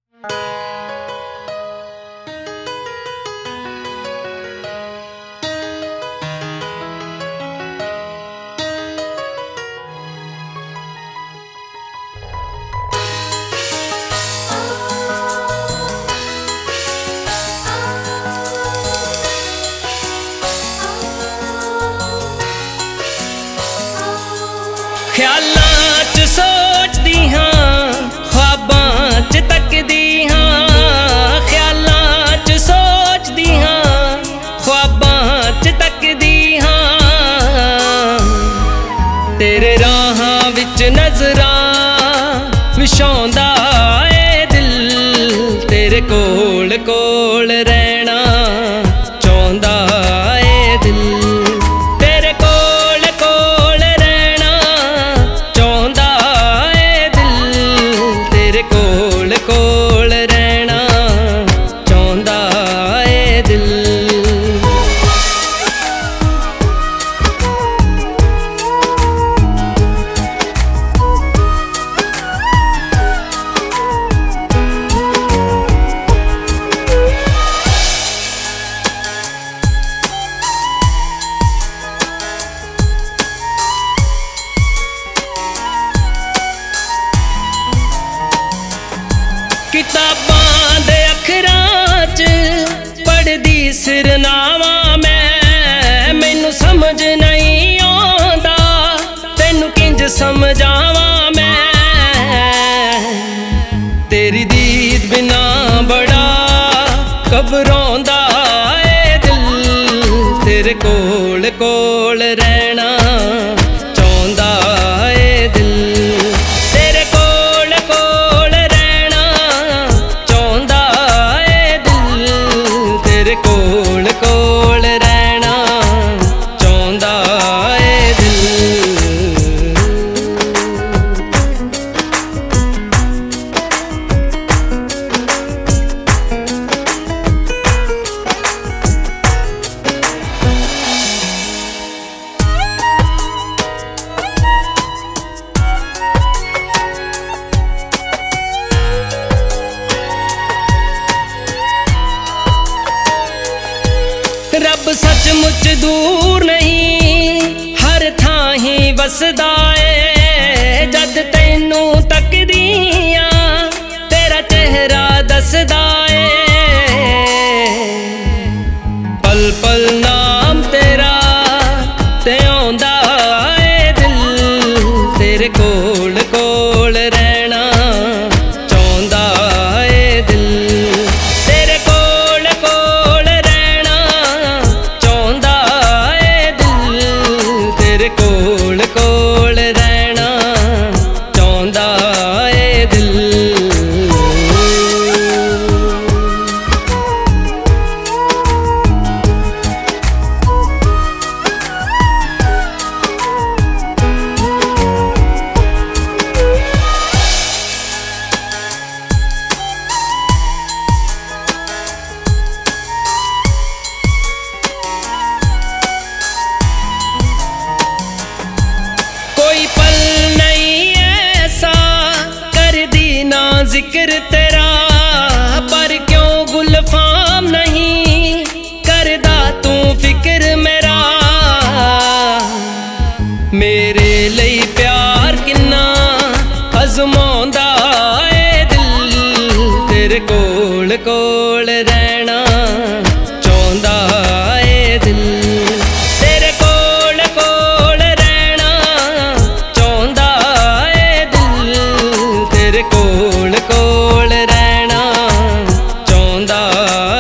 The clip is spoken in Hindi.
ख्यालां च सोचदी हां, ख्वाबां च तकदी हां। ख्यालां च सोचदी हां, ख्वाबां च तकदी हां। तेरे राहां विच नज़रां विछाउंदा ए दिल, तेरे कोल कोल रहना चाहुंदा ए दिल। कोल रहना चाहुंदा ए दिल। किताबां दे अखरां च पढ़दी सिरनावा मैं, मैनू समझ नहीं आंदा तैनू किंज समझावा मैं। तेरी दीद बिना बड़ा घबराउंदा ए दिल, तेरे कोल कोल रहना चाहुंदा ए दिल। कोल कोल रहना चाहुंदा ए दिल। रब सचमुच दूर नहीं, हर थां ही वसदा ए। जद तैनू तकदियां तेरा चेहरा दसदा ए। पल पल नाम तेरा ते आउंदा ए दिल, तेरे कोल कोल रहना चाहुंदा ए दिल। कोल कोल रहना चाहुंदा ए दिल। कोई पल नहीं ऐसा करदी ना जिक्र तेरा, पर क्यों गुलफाम नहीं करदा तू फिक्र मेरा। मेरे लिए प्यार किन्ना अजमाउंदा ए दिल, तेरे कोल कोल रहना चाहुंदा ए दिल। कोल कोल रहना चाहुंदा